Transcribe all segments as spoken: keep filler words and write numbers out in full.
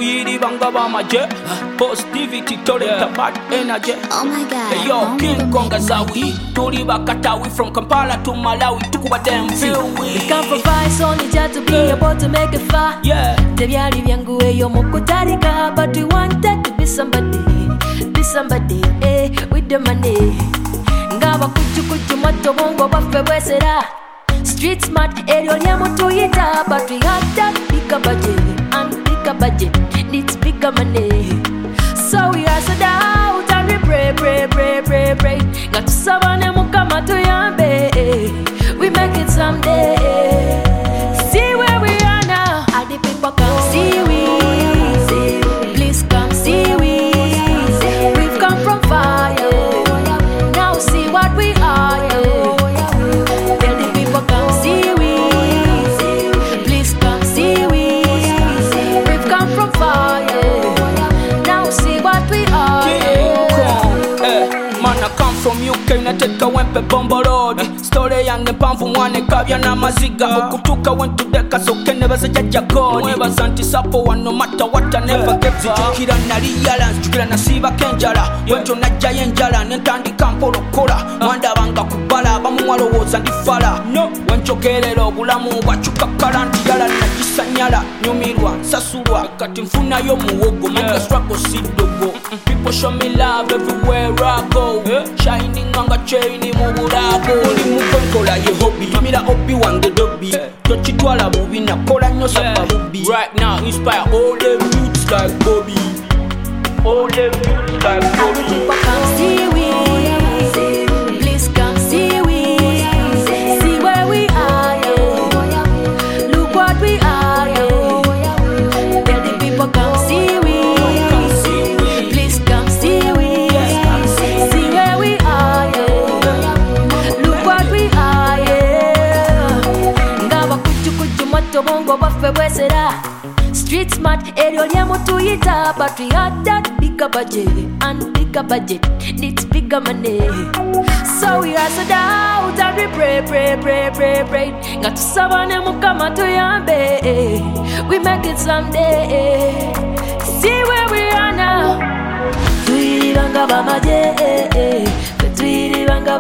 tuyiribanga bamaje positivity toleta bad energy. Oh my god. Hey yo, King Kong Azawi tuli bakatawi from Kampala to Malawi tukuba them feel we. We come from far, it's only just to be able to make it far. Yeah. Tebyali byangu eyo mukutarika, but we wanted to be somebody, be somebody, eh, with the money. Ngaba kuchu kuchu mato bongo baffe bwesera. Street smart, eryo lyamutuyita, but we had that bigger budget, and bigger budget needs bigger money. So we hustled out and we pray, pray, pray, pray, pray. Nga tusabane mukama tuyambe, we make it someday. See where we are now, all the people come see we. Please come see we. We've come from fire, now see what we are. Tell the people come see we. Please come see we. We've come from fire, now see what we are. King Kong, eh, man I come from U K nateka wempe bombo road. Story yange mpanvu mwane kabya na maziga. Okutuka went to deka so kene baza jaja god. Mweba zanti sapo one no matter what I never give up. Zichukira nali yala, zichukira nasiba kenjala. Wento najja yenjala, nentandika mpolokola. Mwanda banga kubala, bamu mwalowoza ndifala. No, wenchokelero obulamu bwachuka kalanti yala najisanyala. Nyumirwa, sasurwa, kati mfuna yo muwogo. Manga struggle sidogo. People show me love everywhere I go. Shining on a chain mu bulago. Oli mukonkola ye hobby. Tumira hobby wange dobby. Tochitwala bubi nakola nnyo saba bubi. Right now inspire all the youths like Bobby. All the youths like All the Bobby. people come see we. Please come see we. See where we are, yo. Look what we are, yo. Tell the people come see we. Please come see we. See where we are, yo. Look what we are, yeah. Ngaba kuchu kuchu mato bongo baffe bwesera. Street smart, eryo lyamutuyita, but we had that bigger budget, and bigger budget needs bigger money. So we hustled out and we pray, pray, pray, pray, pray. Nga tusabane mukama tuyambe, we make it someday. See where we are now. Tuyiribanga bamaje, tuyiribanga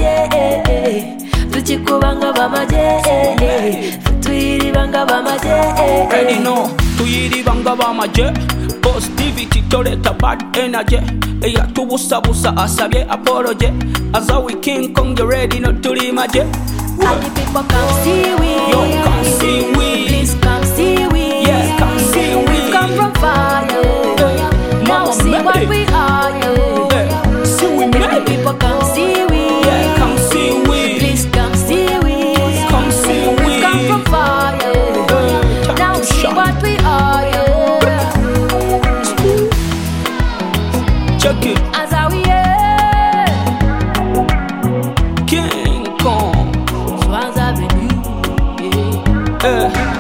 bamaje, tuchikubanga bamaje, tuyiribanga bamaje. Ready no, tuyiribanga bamaje. Positivity toleta bad energy. Eya tubusa busa asabye apology. Azawi King Kong you ready no tuli maje. All the people come see we. Yo, come see we. Please come see we. Yeah, come see we. We've come from far, yo. Now Mama see made what it. we are, yo. Yeah, see we All made the it. people come see we. Yeah, come see we. Please come see we. Come see we. We've come from far, yo. Time Now to see shine. what we are, yo. Check it, As how we are. King Kong. Swans Avenue, yeah. Eh.